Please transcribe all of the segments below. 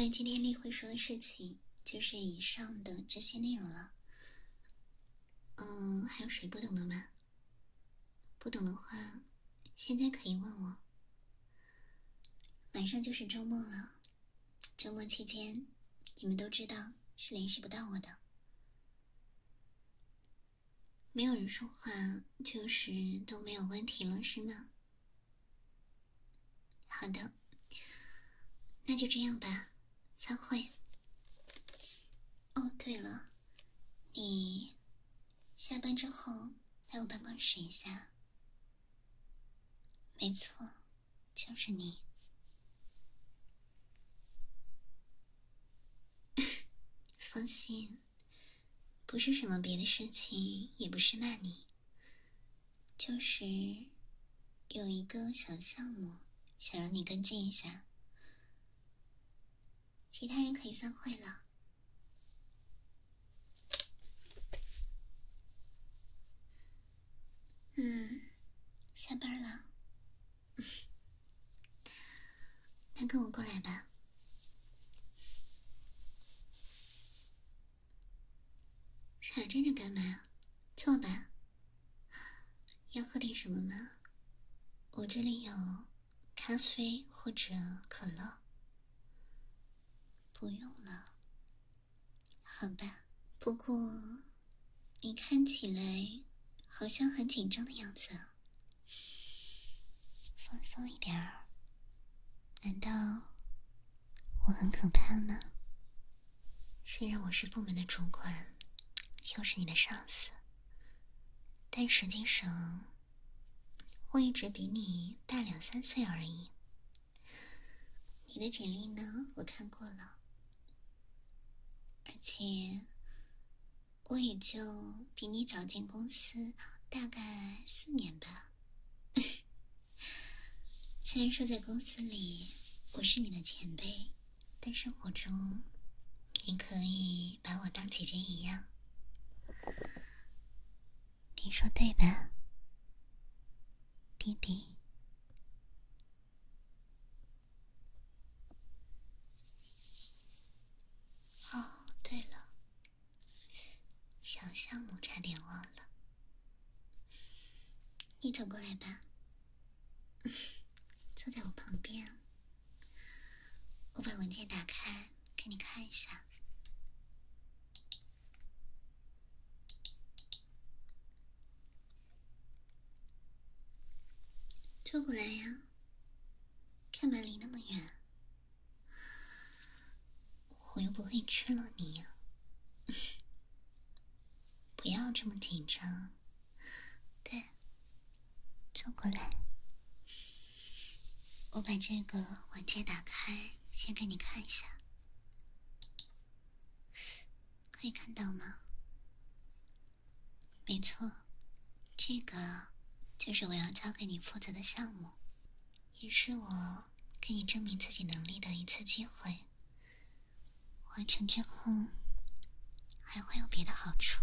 关于今天例会说的事情，就是以上的这些内容了。还有谁不懂的吗？不懂的话，现在可以问我。马上就是周末了，周末期间，你们都知道是联系不到我的。没有人说话，就是都没有问题了，是吗？好的，那就这样吧，散会。哦，对了，你下班之后来我办公室一下。没错，就是你。放心，不是什么别的事情，也不是骂你，就是有一个小项目想让你跟进一下。其他人可以散会了。下班了。那跟我过来吧。傻站着干嘛？坐吧。要喝点什么吗？我这里有咖啡或者可乐。不用了。好吧，不过你看起来好像很紧张的样子。放松一点儿。难道我很可怕吗？虽然我是部门的主管，又是你的上司，但实际上我也只比你大2、3岁而已。你的简历呢，我看过了，而且我也就比你早进公司大概4年吧。虽然说在公司里我是你的前辈，但生活中你可以把我当姐姐一样。你说对吧，弟弟？哦，对了，小项目差点忘了，你走过来吧。坐在我旁边，我把文件打开给你看一下。坐过来呀，干嘛离那么远？我又不会吃了你呀。不要这么紧张。对，坐过来。我把这个文件打开，先给你看一下。可以看到吗？没错，这个就是我要交给你负责的项目，也是我给你证明自己能力的一次机会。完成之后，还会有别的好处。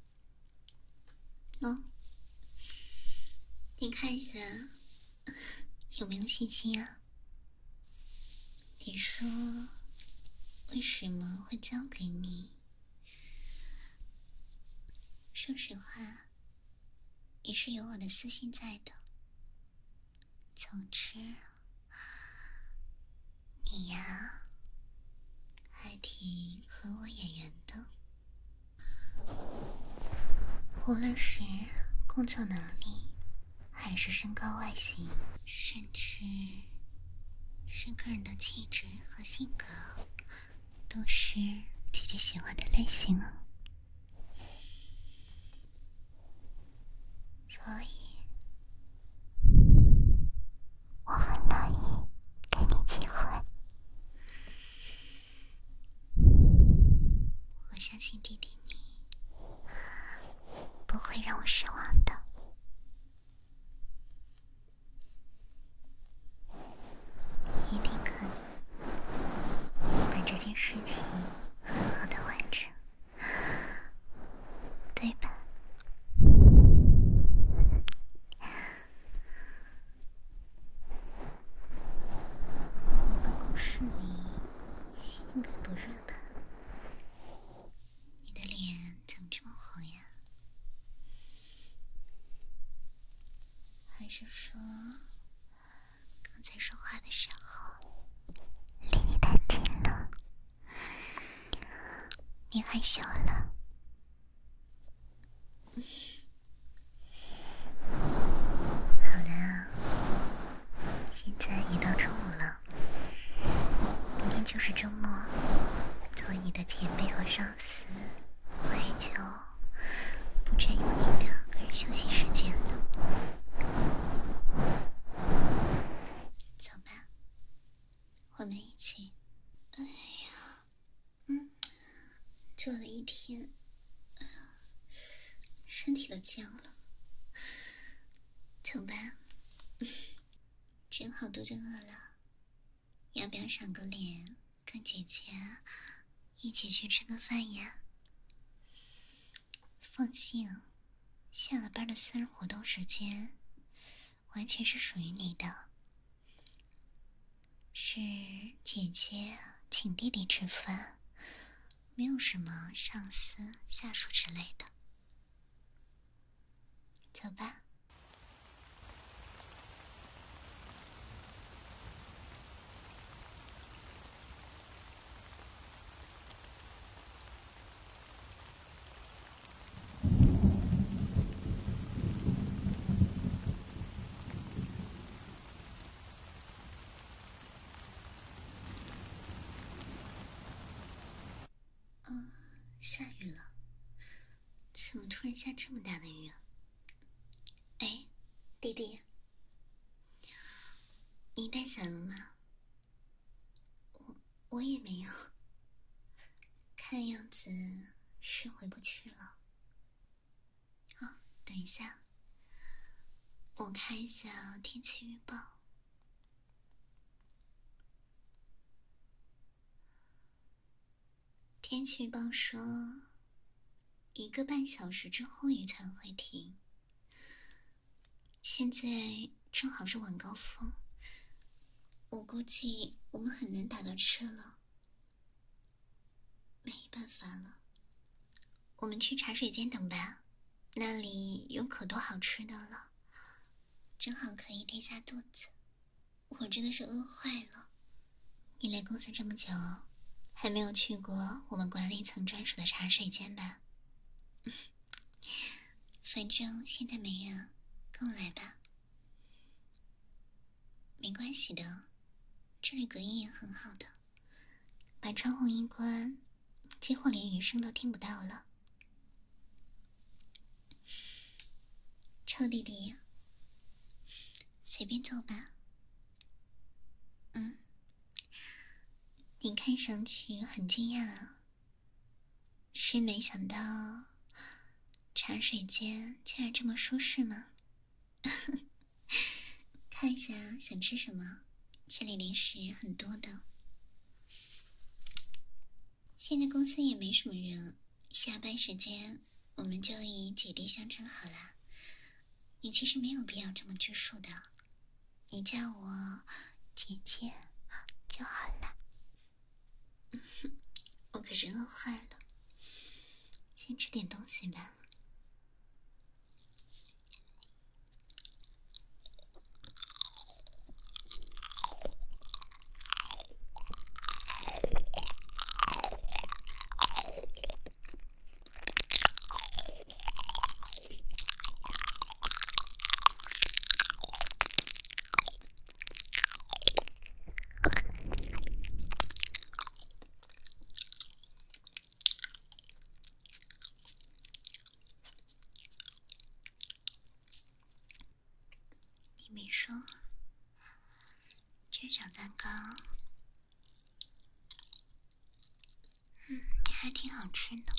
你看一下，有没有信心啊？你说为什么会交给你？说实话，也是有我的私心在的。总之，你呀，还挺合我眼缘的。无论是工作能力，还是身高外形，甚至是个人的气质和性格，都是姐姐喜欢的类型啊。所以我很乐意给你机会。我相信弟弟你不会让我失望的。一定可以把这件事情很好的完成，对吧？办公室里性是说，刚才说话的时候离你太近了，你害羞了。好的，现在也到中午了，明天就是周末，作为你的前辈和上司，我也就不占用你的个人休息时间了。走吧，我们一起。哎呀，坐了一天，身体都僵了。走吧，正好肚子饿了，要不要赏个脸，跟姐姐一起去吃个饭呀？放心，下了班的私人活动时间完全是属于你的，是姐姐请弟弟吃饭，没有什么上司下属之类的。走吧。下雨了，怎么突然下这么大的雨啊？哎，弟弟，你带伞了吗？我也没有，看样子是回不去了。好，等一下，我看一下天气预报。天气预报说1个半小时之后雨才会停，现在正好是晚高峰，我估计我们很难打到车了。没办法了，我们去茶水间等吧，那里有可多好吃的了，正好可以垫下肚子。我真的是饿坏了。你来公司这么久，还没有去过我们管理层专属的茶水间吧？反正现在没人，跟我来吧。没关系的，这里隔音也很好的，把窗户一关，几乎连雨声都听不到了。臭弟弟，随便坐吧。你看上去很惊讶啊，是没想到茶水间竟然这么舒适吗？看一下想吃什么，这里零食很多的。现在公司也没什么人，下班时间我们就以姐弟相称好啦。你其实没有必要这么拘束的，你叫我姐姐就好了。我可是饿坏了，先吃点东西吧。你没说，这小蛋糕，还挺好吃的。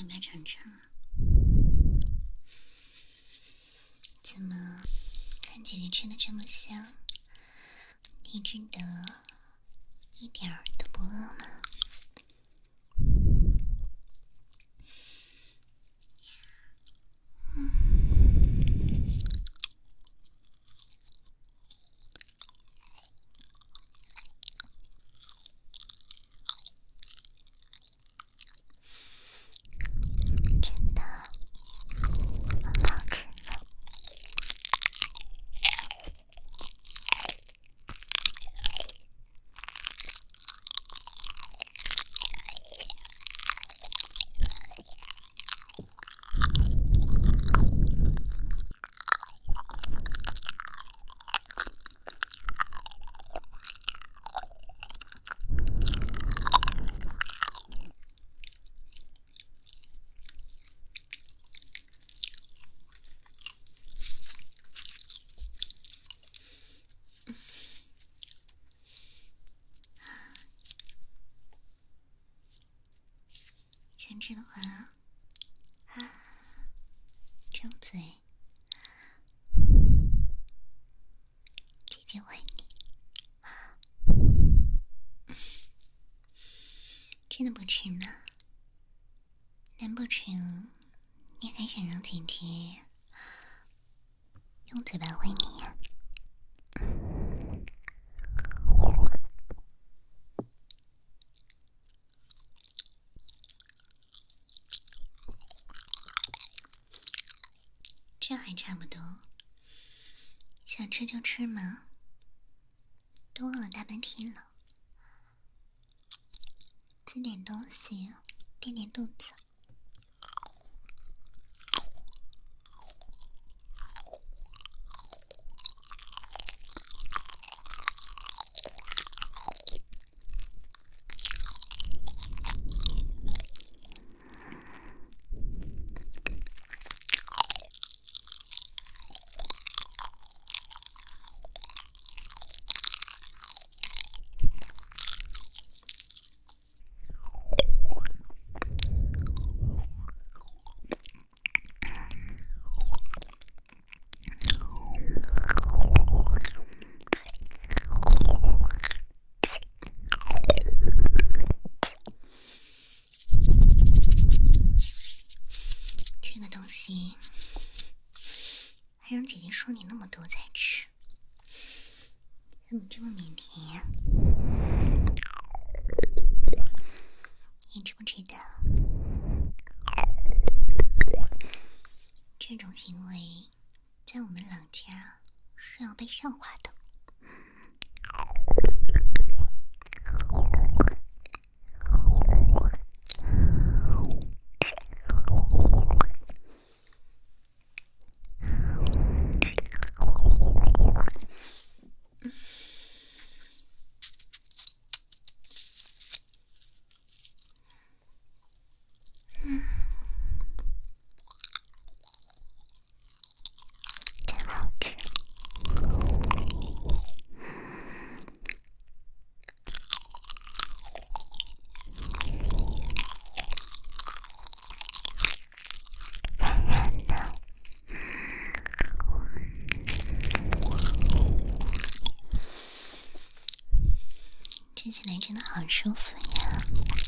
要不要尝尝啊？怎么看姐姐吃的这么香，你真的一点儿都不饿吗？真的很好吃的。想吃的话，张嘴，姐姐喂你。真的不吃吗？难不成你还想让姐姐用嘴巴喂你呀？这还差不多，想吃就吃嘛，都饿了大半天了，吃点东西垫垫肚子。这个东西还让姐姐说你那么多才吃，怎么这么腼腆呀？你知不知道，这种行为在我们朗家是要被笑话的。真好吃。软软的，吃起来真的好舒服呀。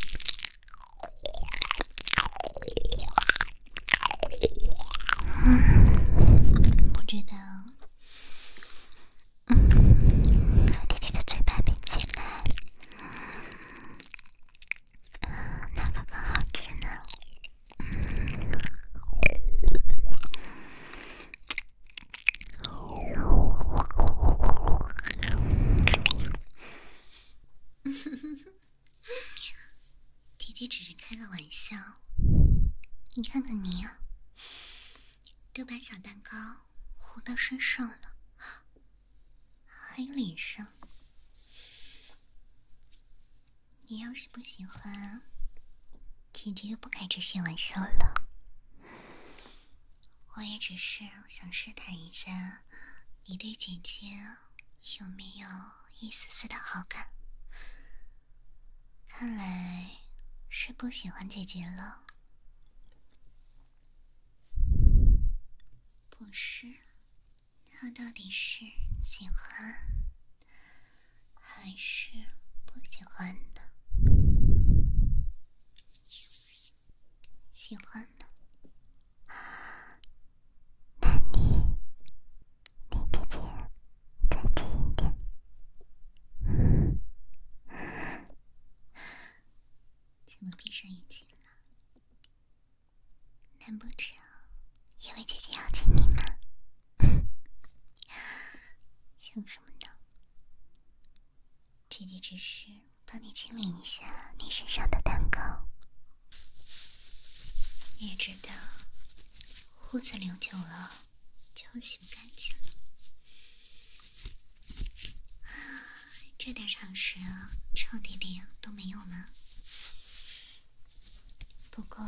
不知道，弟弟的嘴巴比起来，哪个更好吃呢？姐姐只是开个玩笑，你看看你啊，都把小蛋糕糊到身上了，还有脸上。你要是不喜欢，姐姐就不开这些玩笑了。我也只是想试探一下，你对姐姐有没有一丝丝的好感？看来是不喜欢姐姐了。 是，他到底是喜欢还是不喜欢呢？喜欢呢？那你离姐姐更近一点。怎么闭上眼睛了？难不成因为姐姐要亲你吗？想什么呢？姐姐只是帮你清理一下你身上的蛋糕。你也知道，胡子留久了就洗不干净了。这点常识啊，臭弟弟都没有吗？不过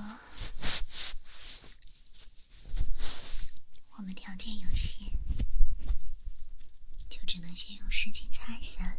我们条件有限，就只能先用湿巾擦一下了。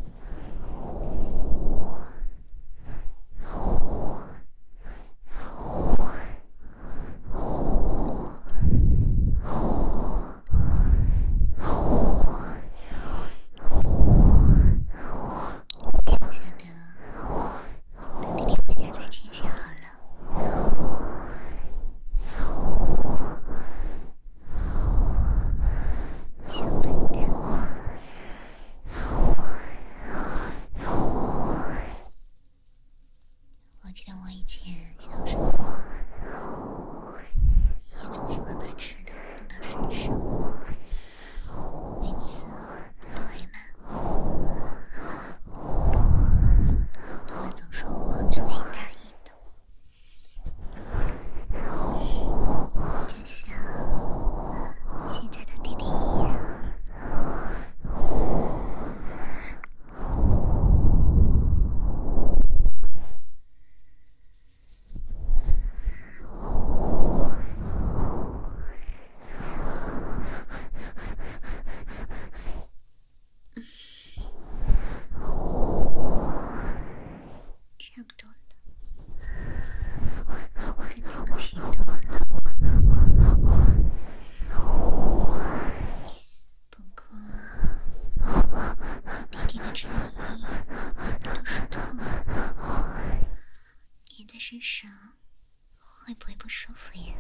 身上会不会不舒服呀？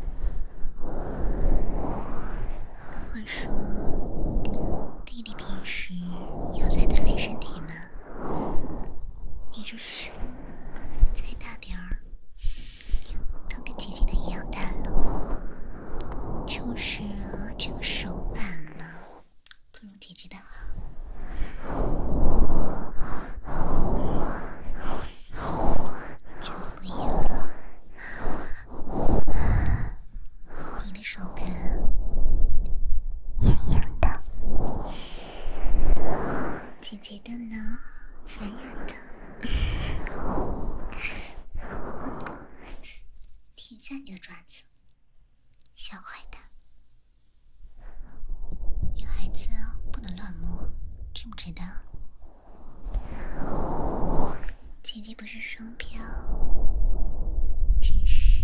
话说，弟弟平时有在锻炼身体吗？你这是再大点儿，都跟姐姐的一样大了。就是这个手感嘛，不如姐姐的好。就不一样了，你的手感痒痒的，姐姐的呢软软的。停下你的爪子，小坏蛋！女孩子不能乱摸，知不知道？姐姐不是双标，只是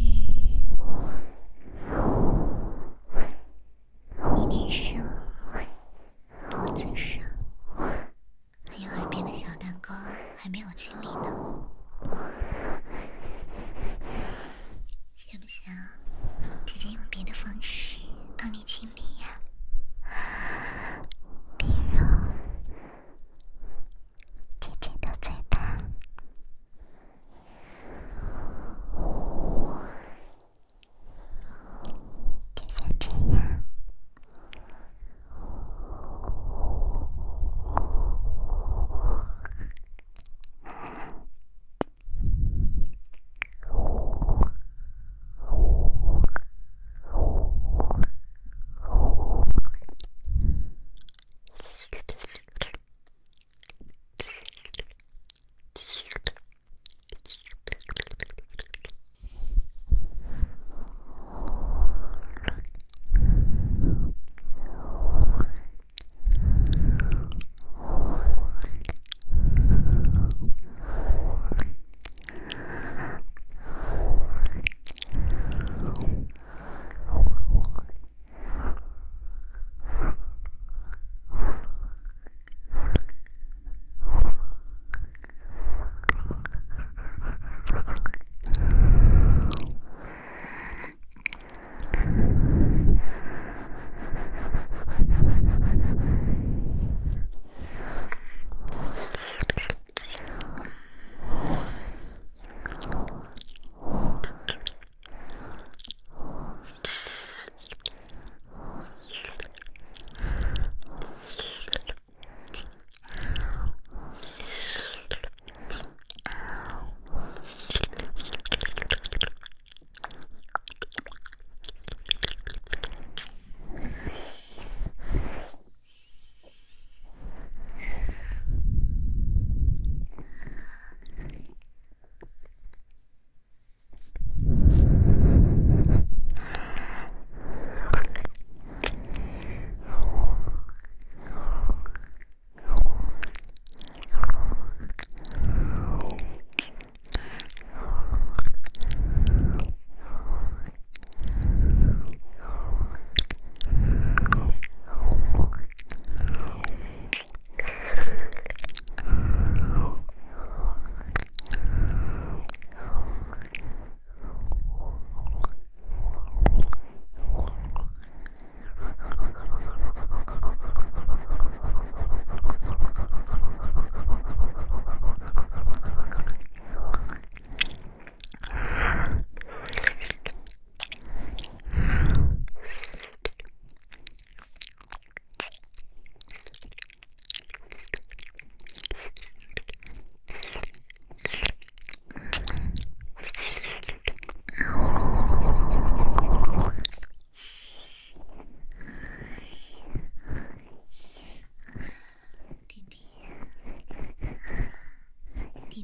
你脸上、脖子上还有耳边的小蛋糕还没有清理呢。想不想姐姐用别的方式帮你清理呀？比如姐姐的嘴巴。就像这样。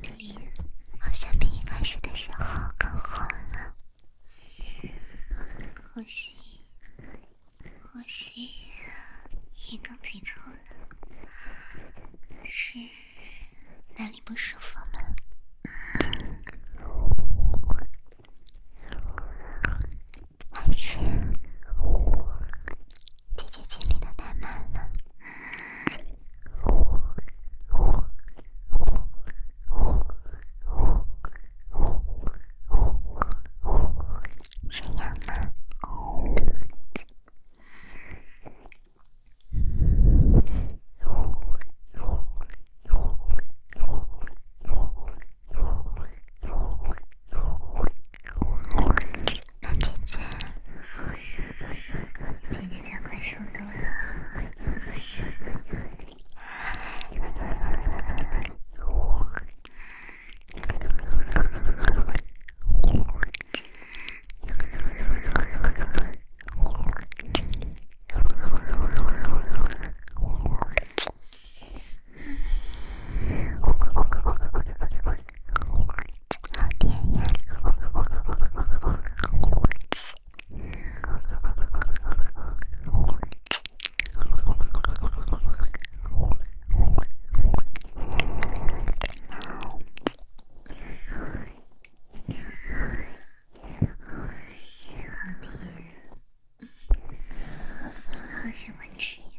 的脸好像比一开始的时候更红了。呼吸，呼吸，也更急促了。是哪里不舒服吗？还是姐姐经历的太慢了？这样吗？那姐姐加快速度了。好甜呀！好甜，好喜欢吃呀！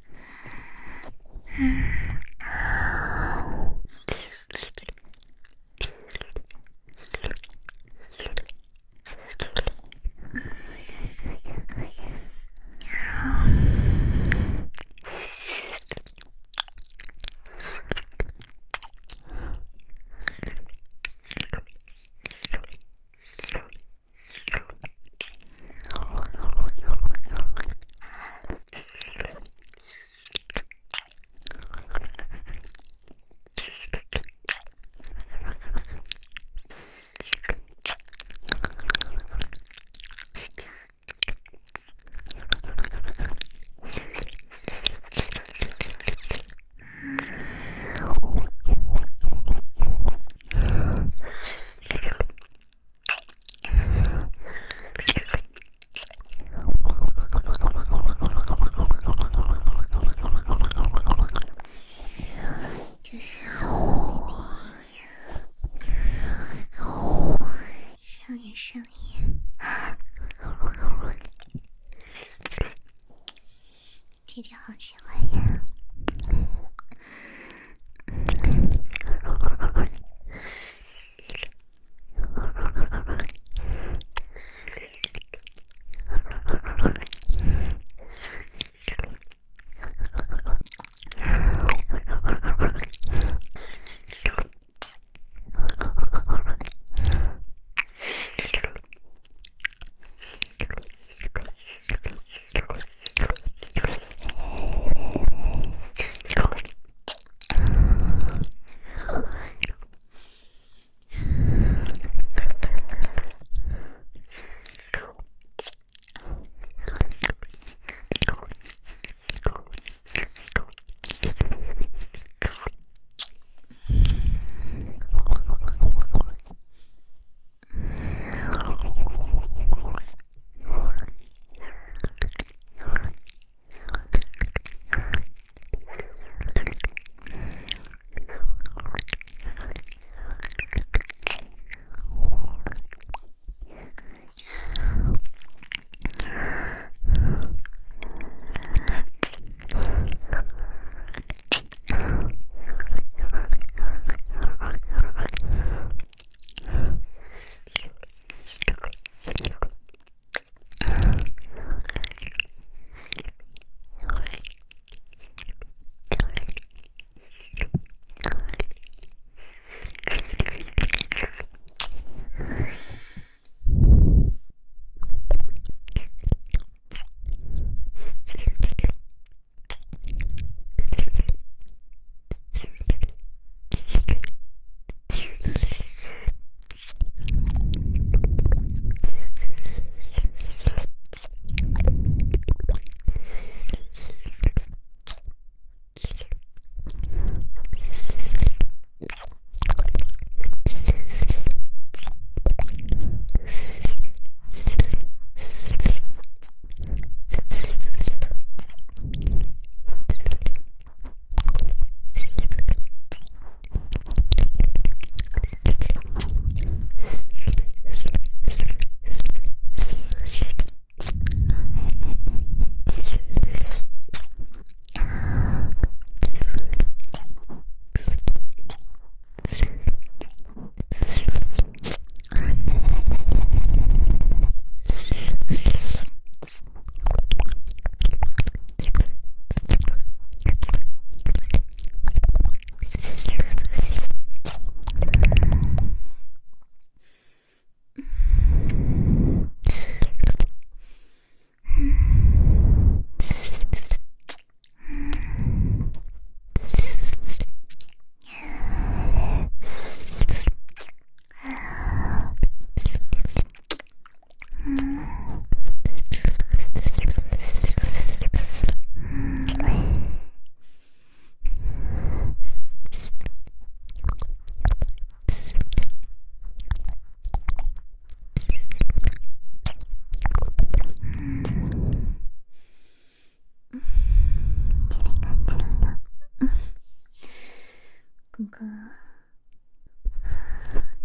就是让人上瘾。姐姐好喜欢呀！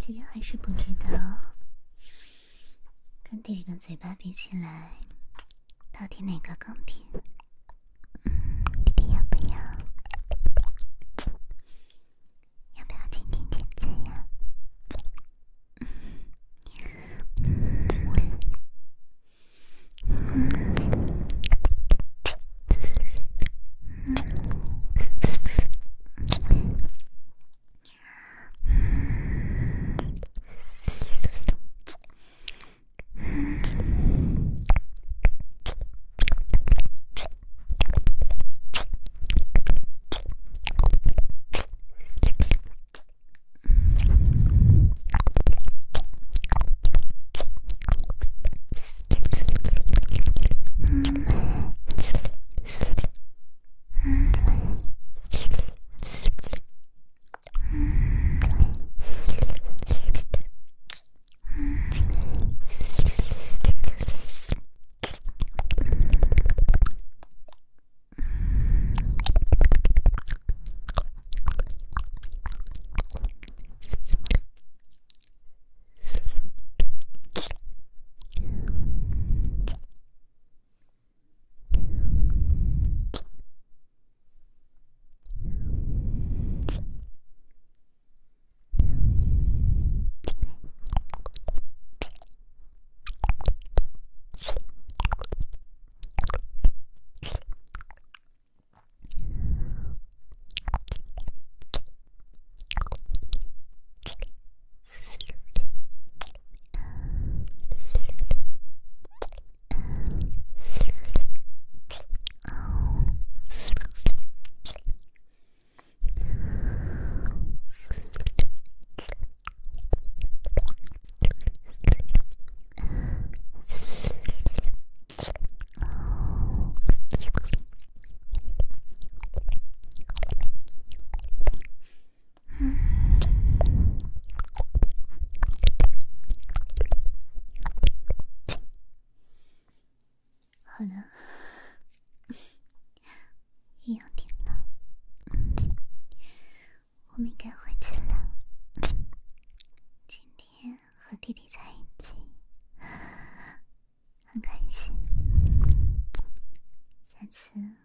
姐姐还是不知道，跟弟弟的嘴巴比起来，到底哪个更甜？弟弟要不要？要不要听听姐姐呀？好了，一样点了，我们该回去了。今天和弟弟在一起，很开心。下次